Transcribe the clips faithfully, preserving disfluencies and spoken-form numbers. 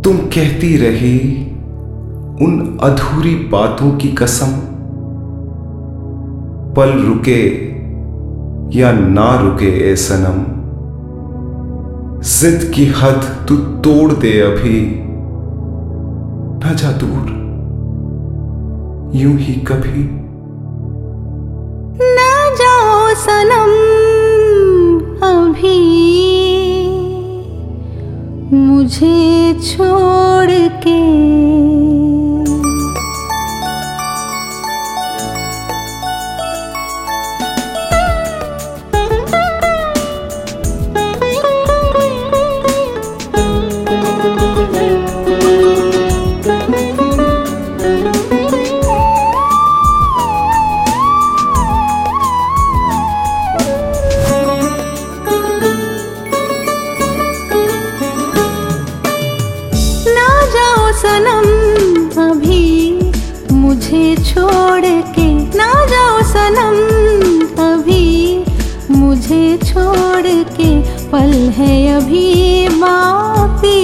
तुम कहती रही उन अधूरी बातों की कसम, पल रुके या ना रुके ए सनम, जिद की हद तू तोड़ दे अभी, न जा दूर यूं ही कभी। ना जाओ सनम अभी मुझे छोड़ के, सनम अभी मुझे छोड़ के, ना जाओ सनम अभी मुझे छोड़ के, पल है अभी बाकी,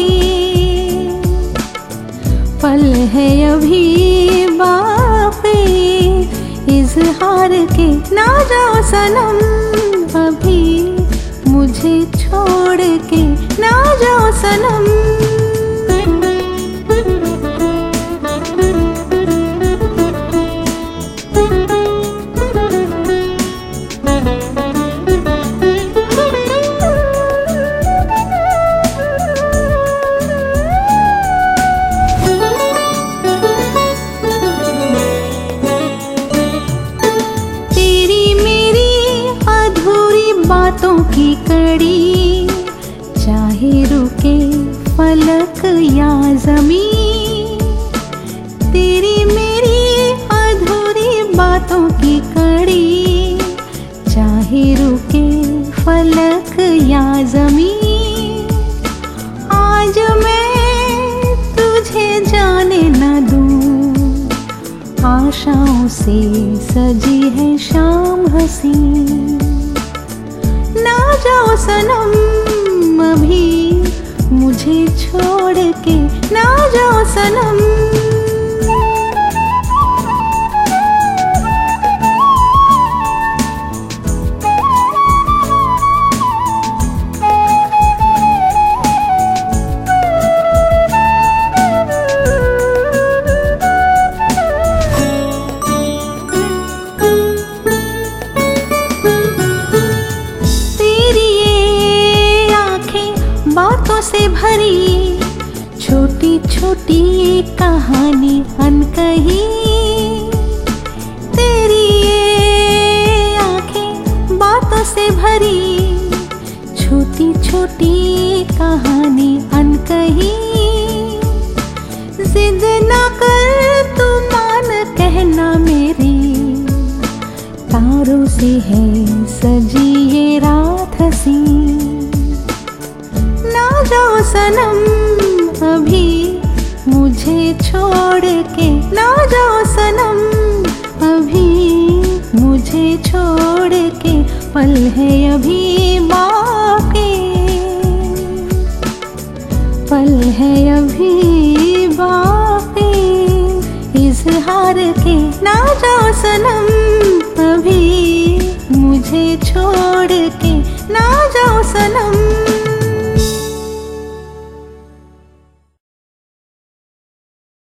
पल है अभी बाकी इजहार के, ना जाओ सनम अभी मुझे छोड़ के, ना जाओ सनम। बातों की कड़ी चाहे रुके फलक या ज़मीन, तेरी मेरी अधूरी बातों की कड़ी चाहे रुके फलक या ज़मीन, आज मैं तुझे जाने न दूँ, आशाओं से सजी है शाम हसीन, ना जाओ सनम अभी मुझे छोड़ के, ना जाओ सनम। बातों से भरी छोटी छोटी कहानी अनकही, तेरी ये आंखें बातों से भरी छोटी छोटी कहानी अनकही, जिद ना कर तू मान कहना मेरी, तारों से है सजी ये रात हसीन, ना जाओ सनम अभी मुझे छोड़ के, ना जाओ सनम अभी मुझे छोड़ के, पल है अभी बाकी, पल है अभी बाकी इजहार के, ना जाओ सनम अभी मुझे छोड़